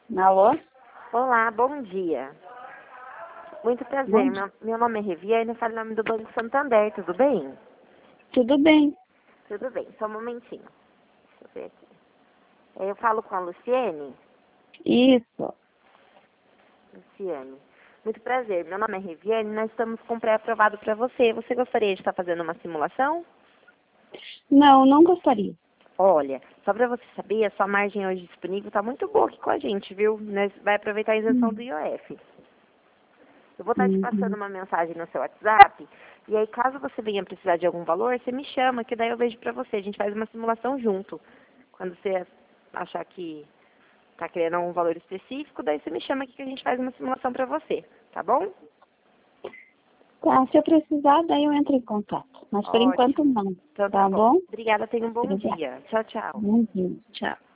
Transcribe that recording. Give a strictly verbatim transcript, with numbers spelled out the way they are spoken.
Alô? Olá, bom dia. Muito prazer. Bom dia. Meu, meu nome é Reviane, eu falo em nome do Banco Santander, tudo bem? Tudo bem? Tudo bem, só um momentinho. Deixa eu ver aqui. É, Eu falo com a Luciene. Isso. Luciene. Muito prazer, meu nome é Reviane, nós estamos com pré-aprovado para você. Você gostaria de estar fazendo uma simulação? Não, não gostaria. Olha, só para você saber, a sua margem hoje disponível está muito boa aqui com a gente, viu? Nós vai aproveitar a isenção do Hum. I O F. Eu vou estar te passando Uhum. uma mensagem no seu WhatsApp, e aí caso você venha precisar de algum valor, você me chama, que daí eu vejo pra você. A gente faz uma simulação junto. Quando você achar que tá querendo algum valor específico, daí você me chama aqui que a gente faz uma simulação pra você, tá bom? Tá, se eu precisar, daí eu entro em contato. Mas por enquanto Ótimo. não. Então tá Tá bom. bom? Obrigada, tenha um bom Obrigada. dia. Tchau, tchau. Bom dia. Tchau.